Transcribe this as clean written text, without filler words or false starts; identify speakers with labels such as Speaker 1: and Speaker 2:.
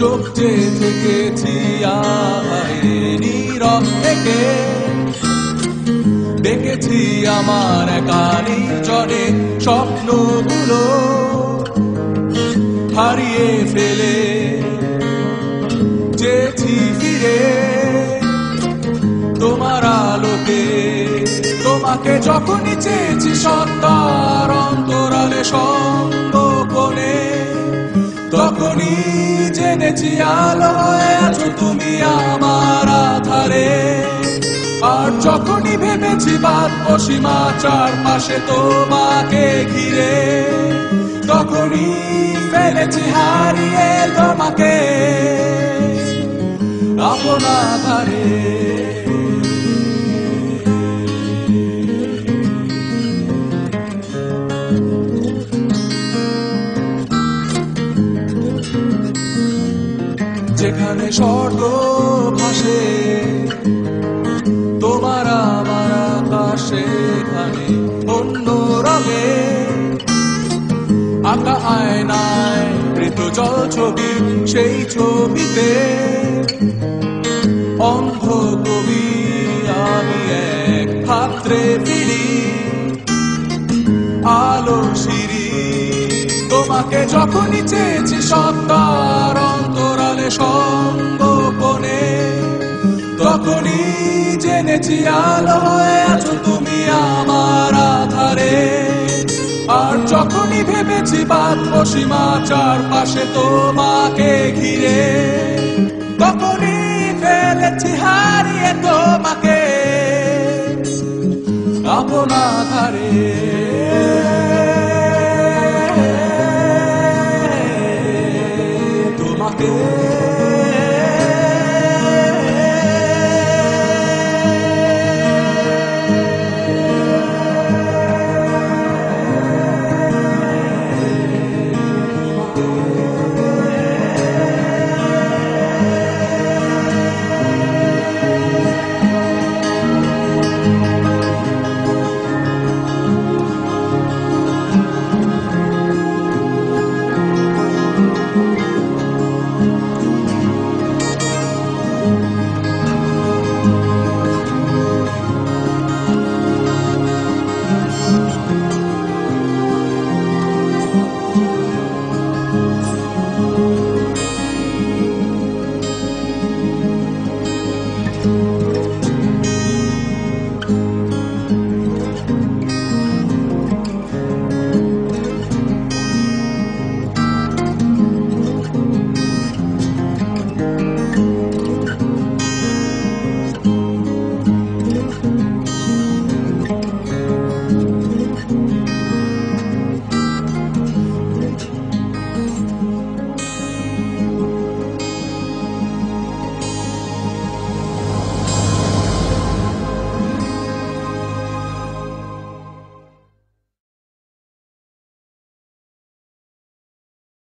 Speaker 1: চোখ যে থেকেছি নীরব থেকে দেখেছি আমার একা নির্জনে স্বপ্নগুলো হারিয়ে ফেলে চেয়েছি ফিরে তোমার আলোকে তোমাকে যখনই চেয়েছি সত্তার অন্তরালে সংগোপনে তখনই জেনেছি আলো হয়ে আছো তুমি আমার আধারে আর যখনই ভেবেছি বাঁধব সীমা চারপাশে তোমাকে ঘিরে তখনই ফেলেছি হারিয়ে তোমাকে আপন আধারে যেখানে স্বর্গ ভাসে তোমার আমার আকাশ সেখানে অন্য রঙে আঁকা আয়নায় মৃত জল ছবি সেই ছবিতে অন্ধ কবি আমি এক পাত্রে ফিরি আলো সিঁড়ি তোমাকে যখনই চেয়েছি সত্তার অন্তরালে সংগোপনে তখনই জেনেছি আলো হয়ে আছো তুমি আমার আধারে আর যখনই ভেবেছি বাঁধব সীমা চারপাশে তোমাকে ঘিরে তখনই ফেলেছি হারিয়ে তোমাকে আপন আধারে তোমাকে